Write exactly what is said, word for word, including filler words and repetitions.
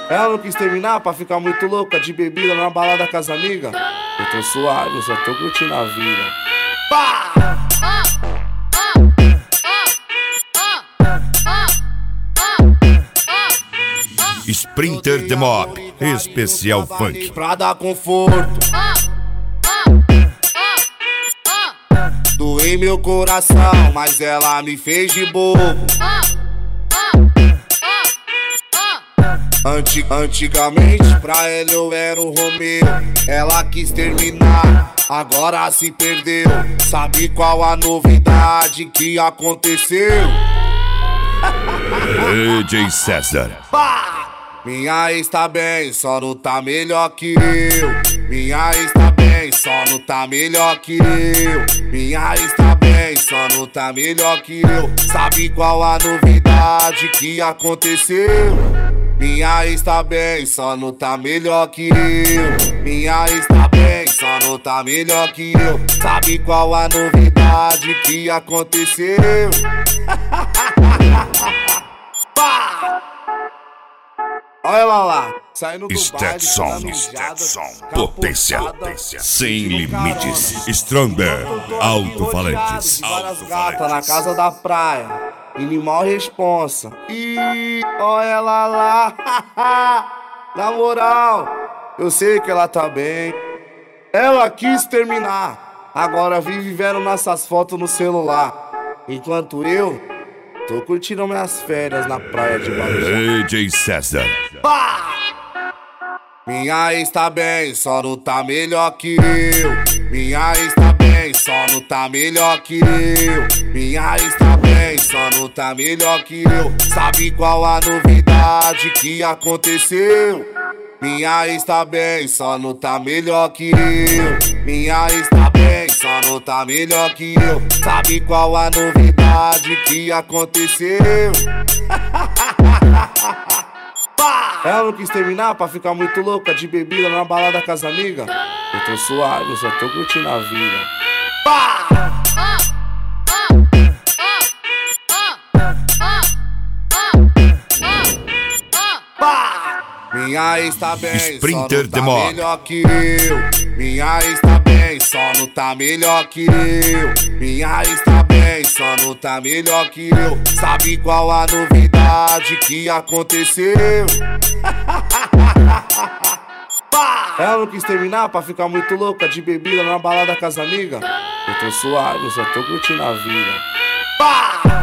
Ela não quis terminar pra ficar muito louca de bebida na balada com as amigas. Eu tô suave, eu só tô curtindo a vida. Pá! Sprinter The Mob, especial funk. Pra dar conforto. Doei meu coração, mas ela me fez de bobo. Antig Antigamente pra ela eu era o Romeu. Ela quis terminar, agora se perdeu. Sabe qual a novidade que aconteceu? D J César. Pá! Minha ex tá bem, só não tá melhor que eu. Minha ex tá bem, só não tá melhor que eu. Minha ex tá bem, só não tá melhor que eu. Sabe qual a novidade que aconteceu? Minha ex tá bem, só não tá melhor que eu. Minha ex tá bem, só não tá melhor que eu. Sabe qual a novidade que aconteceu? Pá! Olha ela lá, saindo do Stetson, baile, Stetson, potência, sem limites. Stronger, alto-falantes. Várias gatas na casa da praia, animal responsa. E olha ela lá, na moral, eu sei que ela tá bem. Ela quis terminar, agora vive vendo nossas fotos no celular. Enquanto eu tô curtindo minhas férias na praia de Guarujá. D J César. Pá! Minha ex tá bem, só não tá melhor que eu. Minha ex tá bem, só não tá melhor que eu. Minha ex tá bem, só não tá melhor que eu. Sabe qual a novidade que aconteceu? Minha ex tá bem, só não tá melhor que eu. Minha ex tá bem, só não tá melhor que eu. Sabe qual a novidade que aconteceu? Ela não quis terminar pra ficar muito louca de bebida na balada com as amigas. Eu tô suave, eu só tô curtindo a vida. Pá! Minha ex tá bem, Sprinter só The não tá Mob. melhor que eu. Minha ex tá bem, só não tá melhor que eu. Minha ex tá bem, só não tá melhor que eu. Sabe qual a novidade que aconteceu? Ela não quis terminar pra ficar muito louca de bebida na balada com as amigas. Eu tô suave, eu só tô curtindo a vida. Pá!